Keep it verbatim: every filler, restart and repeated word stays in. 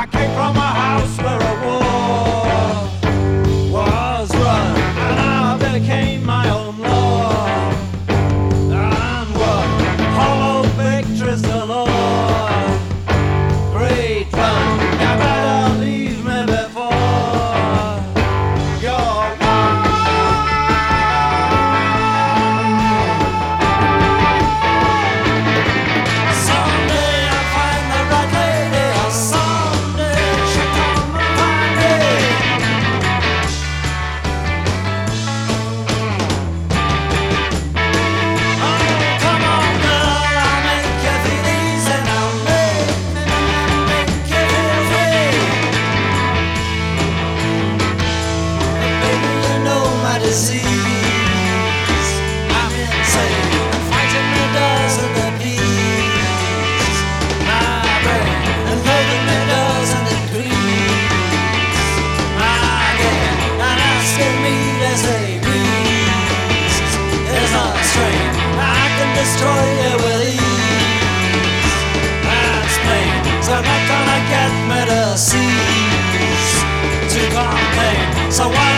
came from a house where a war was run, and I became my own law. And what hollow victories galore. Great fun, you better leave me before you're gone. Someday I'll find the right lady, or someday she'll come and find me. Oh, come on, girl, I'll make you feel easy now. Make, make you feel free. Baby, you know my disease. I'm insane, and fighting me doesn't appease my brain, and loving me doesn't increase my gain, and asking me to say please is a strain. I can destroy you with ease. That's plain. So not gonna get me to cease to complain. So why